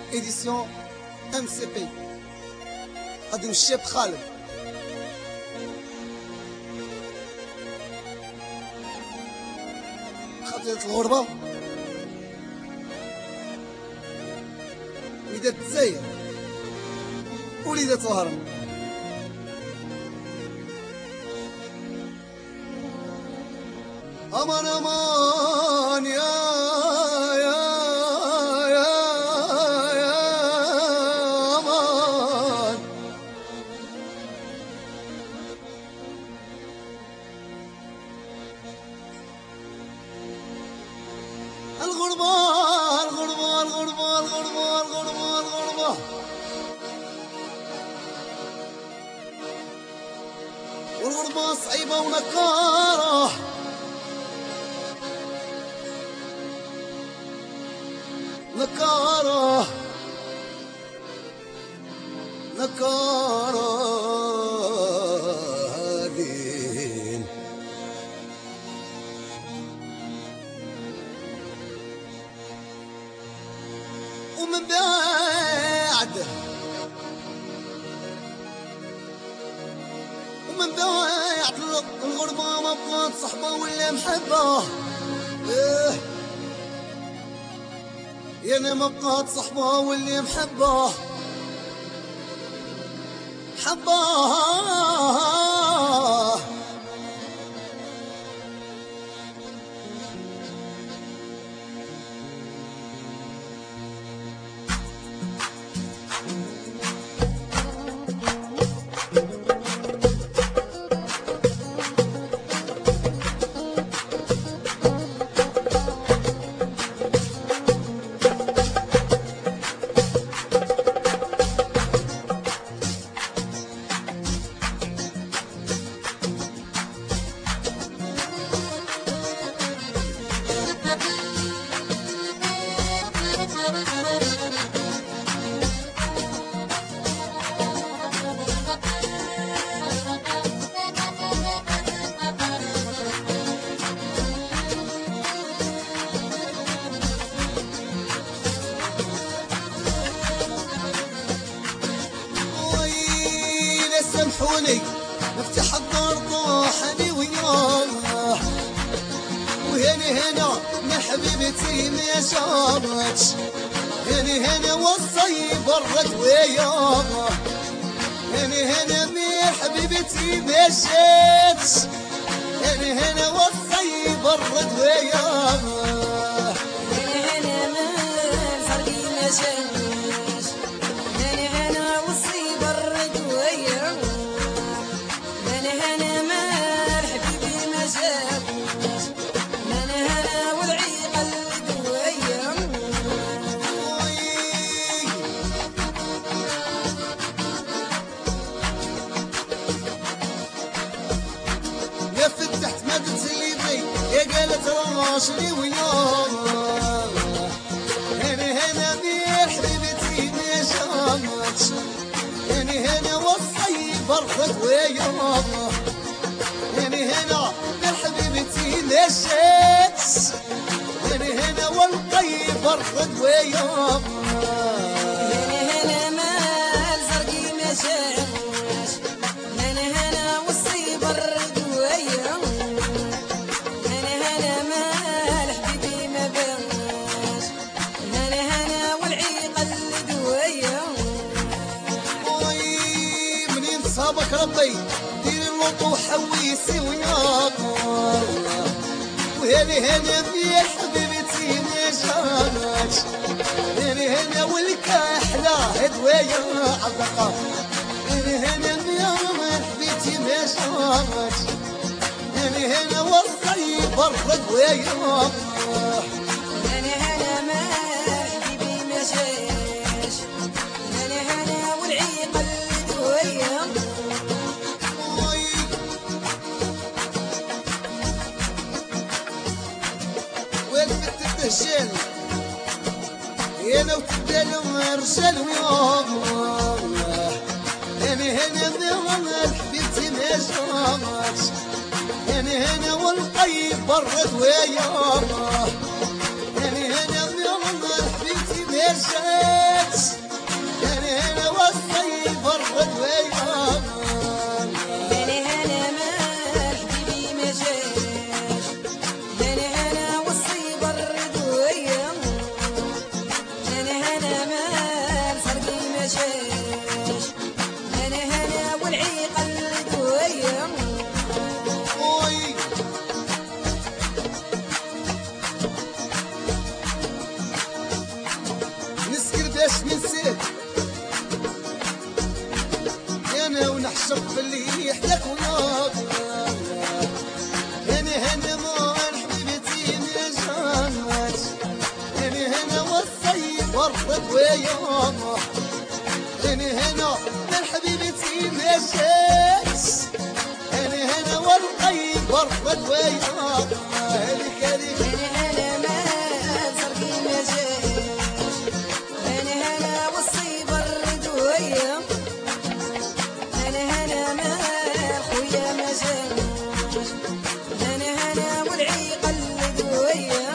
édition MCP قدم الشاب خالد. خطيرة الغربة وليدات الجزائر وليدات الهرم. أمان أمان يا أمان. الغربة الغربة الغربة الغربة الغربة الغربة والغربة صعيبة ونكارة. نكارة نكارة هذين ومن بعد الغربة ما بقات صحبة ولا محبة. يانا ما بقات صحبة واللي محبة حباه. سامحوني نفتح الدار طاحني وياه وهني هنا من حبيبتي ما شافت. هني هنا وصي برد وياه هني هنا من حبيبتي ما شافت. هني هنا وصي برد وياه هني هنا من فرقي ما شافت. هني هنا وصي برد وياه هني هنا مال حبيبي ما شافت. هني هنا والعي قلد وياه. يا فتحت ما تسليبي يا قالت راشدي وياه. هني هنا مير حبيبتي ما شافت. هني هنا وصي برد وياه هني هنا مير حبيبتي ما شافت. هني هنا والطيب برد وياه. هني هنا مال زرقي ما شافت. هني هنا وصي برد وياه هني هنا مال حبيبي ما باش. هني هنا والعي قلد وياه. منين صابك ربي دير الوضو حويسي وياه. وهني هنا يا حبيبتي ما شافت. هني هنا والكحلة هدوية عزقة. هني هنا يا حبيبتي ما شافت. هني هنا والصي برد وياه. هني هنا مال حبيبي ما جاش. هني هنا والعي قلد وياه. والبت الدهشان يانا وتبدالهم رجال وياه. هني هنا من حبيبتي ما شافت. هني هنا والطيب برد وياه. هني هنا من حبيبتي ما شافت. مشاش هنا هنا والعيقة الدوية وي نسكر باش ننساك انا ونحشق في اللي يحلاك وناك انا هنا ما حبيبتي ما جانت انا هنا والصيف ورطت وياك انا هنا من حبيبتي ما جاتش انا هنا والطيب ورطت وياك هذيك هذيك هنا هنا ما زرقي مشاش هنا هنا والصيبر دوية هنا هنا ما خويا مشاش هنا هنا والعيقة الدوية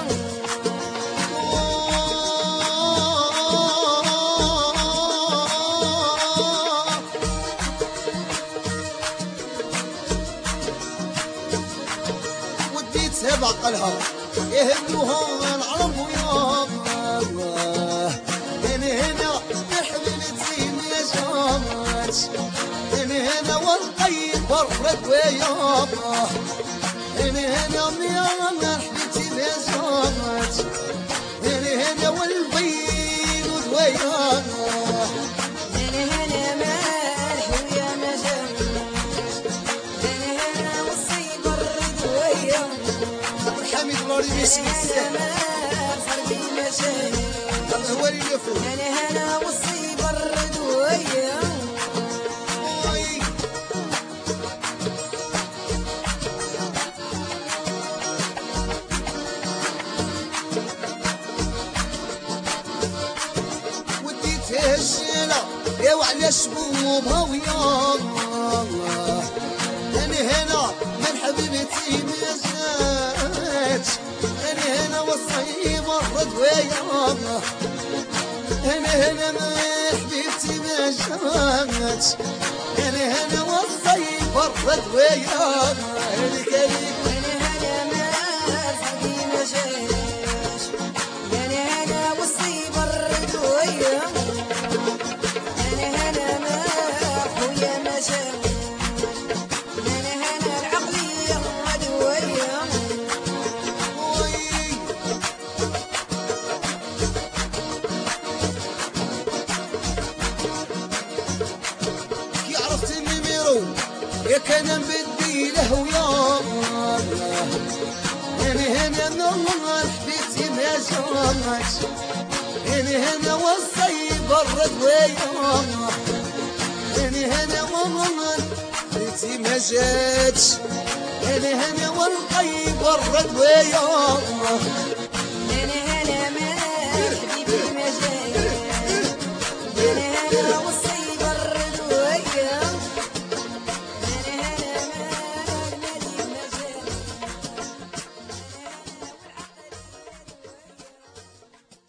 وديتها بعقلها يهدوها العرب ويا انا هنا يا حبيبتي ما جامتش انا هنا والطيب برد ويا انا هنا يا حبيبتي ما جامتش انا هنا والبيض ويا هنا هنا ما خويا مشاش هنا هنا والصيبر دوية حميد الله يسكت هنا ما زرقي مشاش هو اللي يفوت هنا هنا والصيبر دوية وي وديتها الشيلة يا وعلى شبوبها ويا انا هنا من حبيبتي ما جاتش انا هنا والصيب الرد ويا انا هنا ما حبيبتي ما جاتش انا هنا والصيب الرد ويا هذيك هذيك هنا هنا ما زرقي مشاش هنا هنا والصيبر دوية هنا هنا ما خويا مشاش هنا هنا العقلية دوية وي كي عرفت النميرو يا كان بدي له ويا انا هنا نور حبيبتي ما جامتش انا هنا والصيب الرد ويا انا هنا نور حبيبتي ما جاتش انا هنا والطيب الرد ويا هنا هنا ما حبيبي مشاش هنا هنا والصيبر دوية